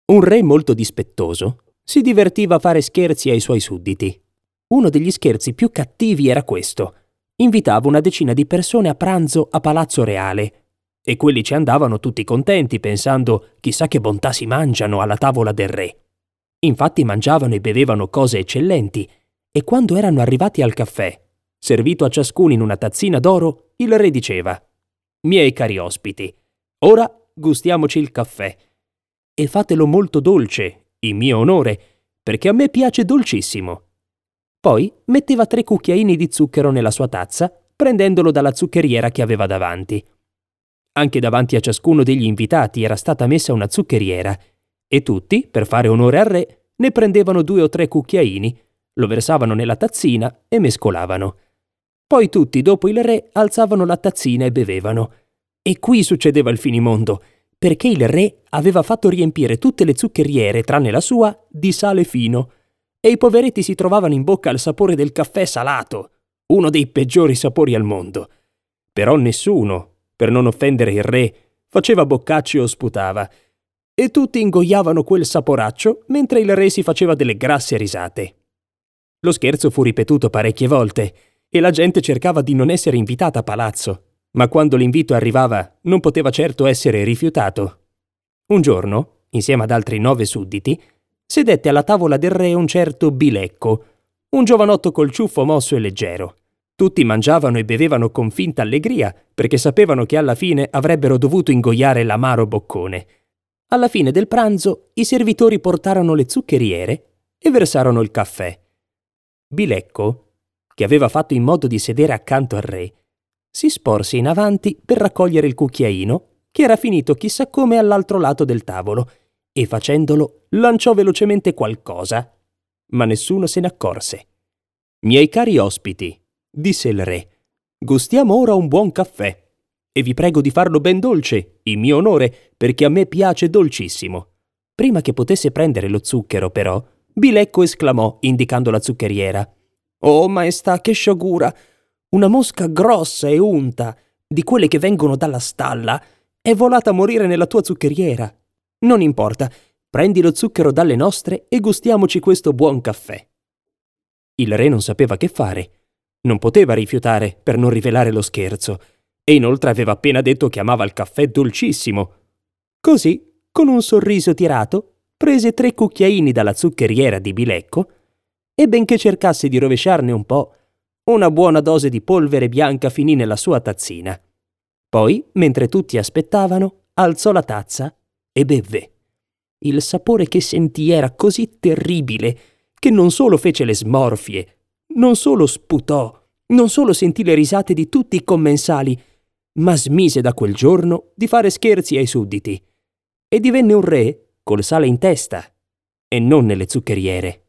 Un re molto dispettoso si divertiva a fare scherzi ai suoi sudditi. Uno degli scherzi più cattivi era questo. Invitava una decina di persone a pranzo a Palazzo Reale e quelli ci andavano tutti contenti pensando chissà che bontà si mangiano alla tavola del re. Infatti mangiavano e bevevano cose eccellenti e quando erano arrivati al caffè, servito a ciascuno in una tazzina d'oro, il re diceva: «Miei cari ospiti, ora gustiamoci il caffè. E fatelo molto dolce, in mio onore, perché a me piace dolcissimo». Poi metteva 3 cucchiaini di zucchero nella sua tazza, prendendolo dalla zuccheriera che aveva davanti. Anche davanti a ciascuno degli invitati era stata messa una zuccheriera, e tutti, per fare onore al re, ne prendevano 2 o 3 cucchiaini, lo versavano nella tazzina e mescolavano. Poi tutti, dopo il re, alzavano la tazzina e bevevano. E qui succedeva il finimondo, perché il re aveva fatto riempire tutte le zuccheriere, tranne la sua, di sale fino, e i poveretti si trovavano in bocca al sapore del caffè salato, uno dei peggiori sapori al mondo. Però nessuno, per non offendere il re, faceva boccacci o sputava, e tutti ingoiavano quel saporaccio mentre il re si faceva delle grasse risate. Lo scherzo fu ripetuto parecchie volte, e la gente cercava di non essere invitata a palazzo, ma quando l'invito arrivava non poteva certo essere rifiutato. Un giorno, insieme ad altri 9 sudditi, sedette alla tavola del re un certo Bilecco, un giovanotto col ciuffo mosso e leggero. Tutti mangiavano e bevevano con finta allegria, perché sapevano che alla fine avrebbero dovuto ingoiare l'amaro boccone. Alla fine del pranzo i servitori portarono le zuccheriere e versarono il caffè. Bilecco, che aveva fatto in modo di sedere accanto al re, si sporse in avanti per raccogliere il cucchiaino, che era finito chissà come all'altro lato del tavolo, e facendolo lanciò velocemente qualcosa, ma nessuno se ne accorse. «Miei cari ospiti», disse il re, «gustiamo ora un buon caffè, e vi prego di farlo ben dolce, in mio onore, perché a me piace dolcissimo». Prima che potesse prendere lo zucchero, però, Bilecco esclamò, indicando la zuccheriera: «Oh, maestà, che sciagura! Una mosca grossa e unta, di quelle che vengono dalla stalla, è volata a morire nella tua zuccheriera. Non importa, prendi lo zucchero dalle nostre e gustiamoci questo buon caffè». Il re non sapeva che fare. Non poteva rifiutare per non rivelare lo scherzo, e inoltre aveva appena detto che amava il caffè dolcissimo. Così, con un sorriso tirato, prese 3 cucchiaini dalla zuccheriera di Bilecco e, benché cercasse di rovesciarne un po', una buona dose di polvere bianca finì nella sua tazzina. Poi, mentre tutti aspettavano, alzò la tazza e bevve. Il sapore che sentì era così terribile che non solo fece le smorfie, non solo sputò, non solo sentì le risate di tutti i commensali, ma smise da quel giorno di fare scherzi ai sudditi e divenne un re col sale in testa e non nelle zuccheriere.